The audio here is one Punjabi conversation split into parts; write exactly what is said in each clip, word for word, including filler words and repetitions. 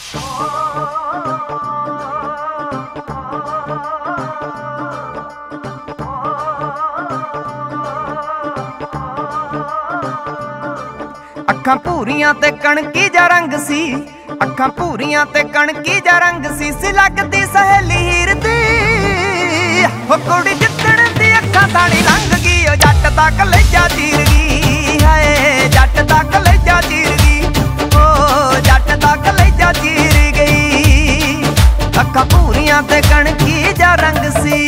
ਅੱਖਾਂ ਭੂਰੀਆਂ ਤੇ ਕਣਕੀ ਜਾ ਰੰਗ ਸੀ, ਅੱਖਾਂ ਭੂਰੀਆਂ ਤੇ ਕਣਕੀ ਜਾ ਰੰਗ ਸੀ, ਸੀ ਲੱਗਦੀ ਸਹੇਲੀ ਹੀਰ ਦੀ। ਹੋ ਕੁੜੀ ਜਿੱਦਣ ਦੀ ਅੱਖਾਂ ਤਾਣੀ ਲੰਘ ਗਈ, ਓ ਜੱਟ ਦਾ ਕਲੇਜਾ ਚੀਰ ਗਈ। ਹਾਏ ਜੱਟ ਦਾ ਕਲੇਜਾ ਚੀਰ ਗਈ, ਓ ਜੱਟ ਦਾ ਕਲੇਜਾ ਚੀਰ ਗਈ। ਅੱਖਾਂ ਭੂਰੀਆਂ ਤੇ ਕਣਕੀ ਜਾ ਰੰਗ ਸੀ।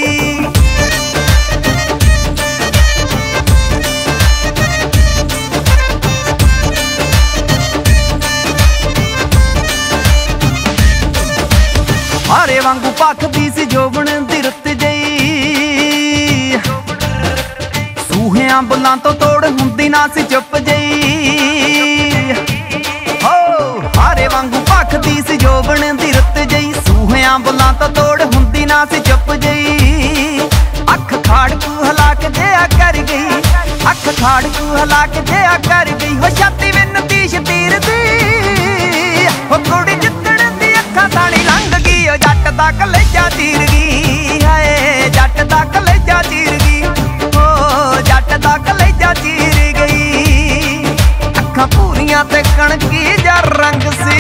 ਹਾਰੇ ਵਾਂਗੂ ਭਖਦੀ ਸੀ ਜੋਬਨ ਦੀ ਰੁੱਤ ਜਈ, ਸੂਹਿਆਂ ਬੁੱਲਾਂ ਤੋਂ ਤੋੜ ਹੁੰਦੀ ਨਾ ਸੀ ਚੁੱਪ ਜਈ। ਹੋ ਹਾਰੇ ਵਾਂਗੂ ਭਖਦੀ ਸੀ ਜੋਬਨ ਦੀ ਰੁੱਤ ਜਈ, ਸੂਹਿਆਂ ਬੁੱਲਾਂ ਤੋਂ ਤੋੜ ਹੁੰਦੀ ਨਾ ਸੀ ਚੁੱਪ ਜਈ। ਅੱਖ ਖਾੜਕੂ ਹਿਲਾ ਕੇ ਜਿਆ ਕਰ ਗਈ, ਅੱਖ ਖਾੜਕੂ ਹਿਲਾ ਕੇ ਜਿਆ ਕਰ ਗਈ। ਹੋ ਛਾਤੀ ਮੈਨੂੰ ਤੀਸ਼ ਤੀਰ ਦੀ, ਹੋ ਕੁੜੀ ਜਿੱਦਣ ਦੀ ਅੱਖਾਂ ਤਾਣੀ ਲੰਘ ਗਈ, ਓ ਜੱਟ ਦਾ ਕਲੇਜਾ ਚੀਰ ਗਈ। ਹਾਏ ਜੱਟ ਦਾ ਕਲੇਜਾ ਚੀਰ ਗਈ, ਓ ਜੱਟ ਦਾ ਕਲੇਜਾ ਚੀਰ ਗਈ। ਅੱਖਾਂ ਭੂਰੀਆਂ ਤੇ ਕਣਕੀ ਜਾ ਰੰਗ ਸੀ।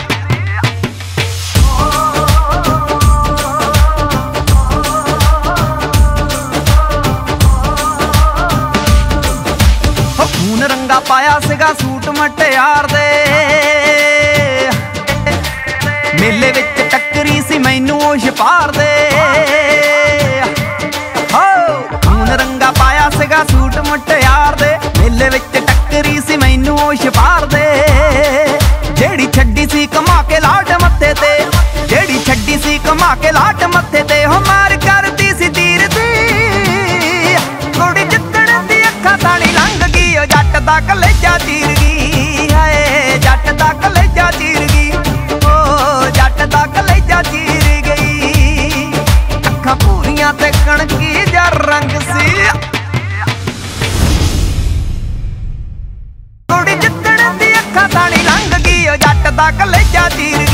ਖੂਨ ਰੰਗਾ ਪਾਇਆ ਸੀਗਾ ਸੂਟ ਮਟਿਆਰ ਦੇ, ਮੇਲੇ ਵਿੱਚ ਟੱਕਰੀ ਸੀ ਮੈਨੂੰ ਉਹ ਛਪਾਰ ਦੇ। ਹੋ ਖੂਨ ਰੰਗਾ ਪਾਇਆ ਸੀਗਾ ਸੂਟ ਮੁਟਿਆਰ ਦੇ, ਮੇਲੇ ਵਿੱਚ ਟੱਕਰੀ ਸੀ ਮੈਨੂੰ ਉਹ ਛਪਾਰ ਦੇ। ਜਿਹੜੀ ਛੱਡੀ ਸੀ ਕਮਾ ਕੇ ਲਾਟ ਮੱਥੇ ਤੇ, ਜਿਹੜੀ ਛੱਡੀ ਸੀ ਕਮਾ ਕੇ ਲਾਟ ਮੱਥੇ ਤੇ। ਹੋ ਮਾਰ ਕਰਦੀ ਸੀ ਤੀਰ ਦੀ, ਕੁੜੀ ਜਿੱਦਣ ਦੀ ਅੱਖਾਂ ਤਾਣੀ ਲੰਘ ਗਈ, ਓ ਜੱਟ ਦਾ ਕਲੇਜਾ ਚੀਰ ਗਈ। ਹਾਏ ਜੱਟ ਦਾ ਕਲੇਜਾ ਚੀਰ ਗਈ, ਓ ਜੱਟ ਦਾ ਕਲੇਜਾ ਚੀਰ ਗਈ। ਅੱਖਾਂ ਭੂਰੀਆਂ ਤੇ ਕਣਕੀ ਜਾ ਰੰਗ ਸੀ। ਕੁੜੀ ਜਿੱਦਣ ਦੀ ਅੱਖਾਂ ਤਾਣੀ ਲੰਘ ਗਈ, ਓ ਜੱਟ ਦਾ ਕਲੇਜਾ ਚੀਰ